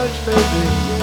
much, baby.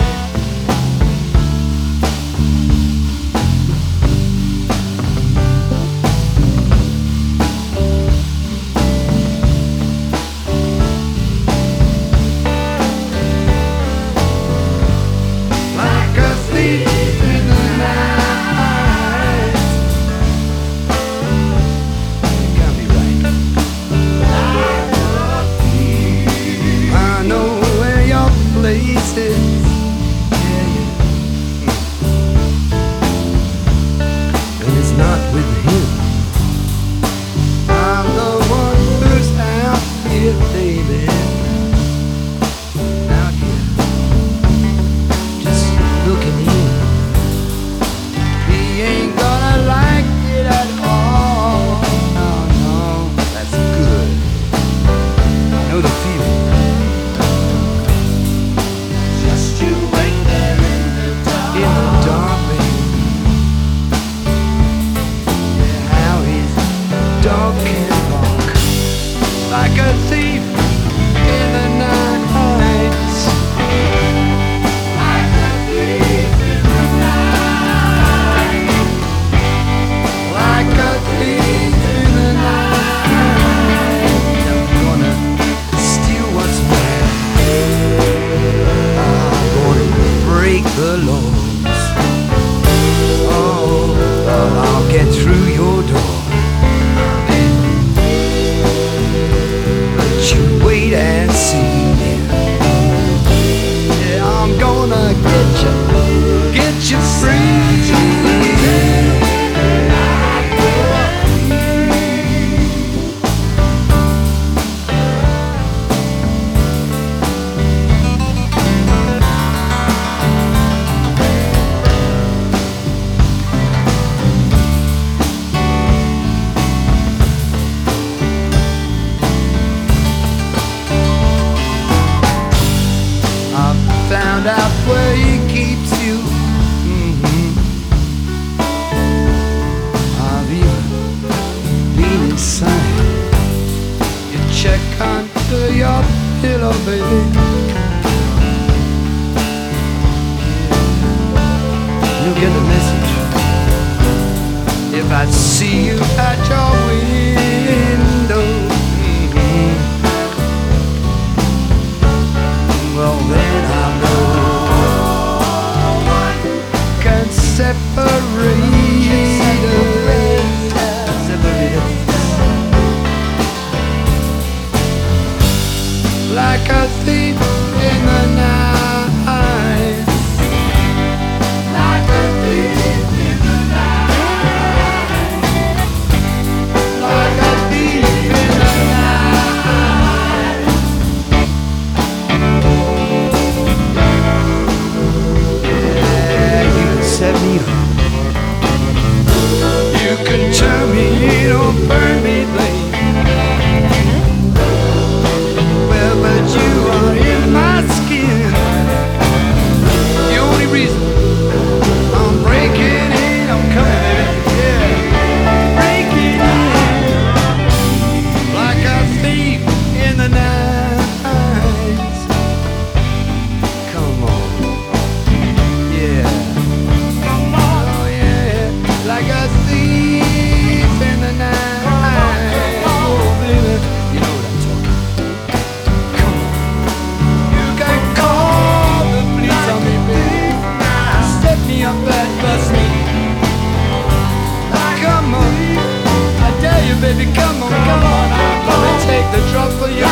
Out where he keeps you. I've even been inside. You check under your pillow, baby. You'll get the message if I see you at your window. Well, then I know separate us like a thief in the night, like a thief in the night, like a thief in the night. Yeah, you can set me up. You can turn me or burn me, babe. Well, but you are in my skin. The only reason I'm breaking in, I'm coming, baby. Yeah, breaking in like a thief in the night. Come on, yeah. Come on, oh yeah, like a thief in the night. Oh, baby, you know what I'm talking. Come on, you can call the police on me, baby. Set me up and bust me. Come on, I dare you, baby. Come on, come on. I'm gonna take the drop for you.